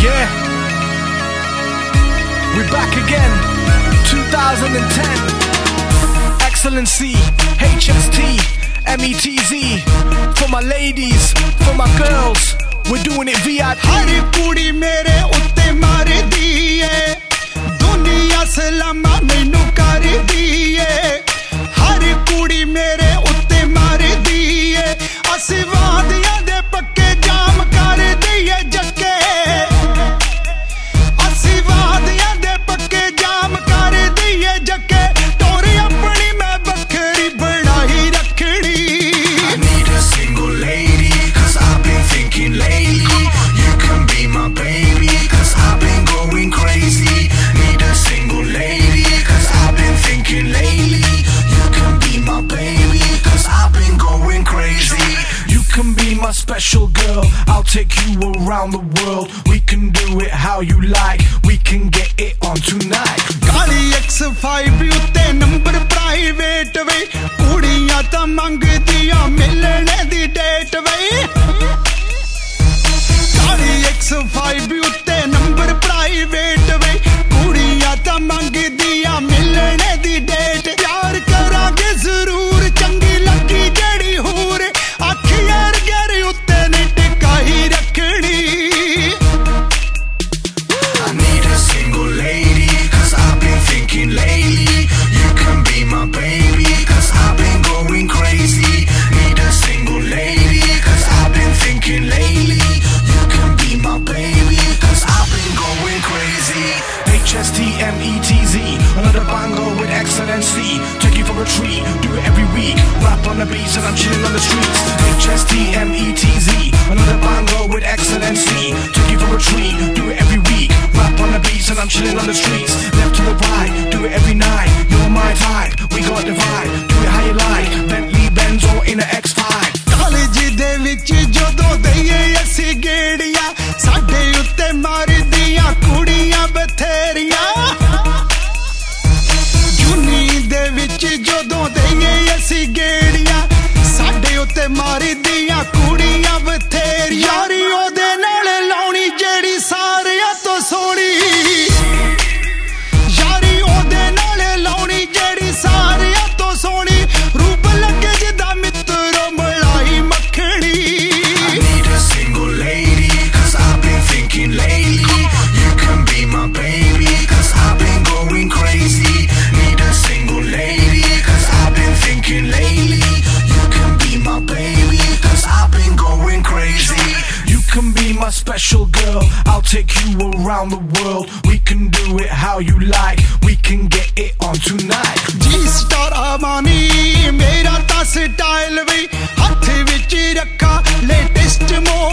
Yeah, we're back again, 2010. Excellency, HST, METZ. For my ladies, for my girls, we're doing it VIP. Hari kudi mere utte mari diye, duniya salama mainu kari diye. Hari kudi mere utte mari diye, asivadiyan de pakke jaam kar diye jakke. Asivadiyan de pakke jaam kar diye jakke. Tori apni main bakri banahi rakhdi. I need a single lady, cause I've been thinking lately. You can be my baby, cause I've been going crazy. Need a single lady, cause I've been thinking lately. You can be my baby, cause I've been going crazy. You can be my special girl, I'll take you around the world. We can do it how you like, we can get it on tonight. Kali X5 utte number private way, kudiyan ta mangdiyan milne di date way. Kali X5 utte number private way, kudiyan ta mangdiyan milne di date. Pyar karange zarur, changi lagi jedi hoor, akhiyan gar utte ne tikahi rakhdi. I need a single lady, cause I've been thinking lately. You can be my baby, cause I've been going crazy. Need a single lady, cause I've been thinking lately. You can be my baby, cause I've been going crazy. HST, METZ, another banger with excellency. Take you for a treat, do it every week. Rap on the beats and I'm chilling on the streets. HST, METZ, another banger with excellency. Take you for a treat, do it every week. Rap on the beats and I'm chilling on the streets. Left to the right, do it every night. You're my type, we got the vibe. Do it how you like, Bentley, Benz or in a X5. College de vich jodo deiye assi gediya, sade utte mardiyan kudiyan batheriyan. Juni de vich jodo deiye assi gediya, sade utte mardiyan kudiyan batheriyan. Yari ode naal launi jehdi sareyan to soni. Yari ode naal launi jehdi sareyan to soni. Roop lage jida mitro malai makhdi. I need a single lady, cause I've been thinking lately. You can be my baby, cause I've been going crazy. Need a single lady, cause I've been thinking lately. You can be my baby, cause I've been going crazy. You can be my special girl, I'll take you around the world. We can do it how you like, we can get it on tonight. G-Star Armani, mera ta style vi hath vich rakha latest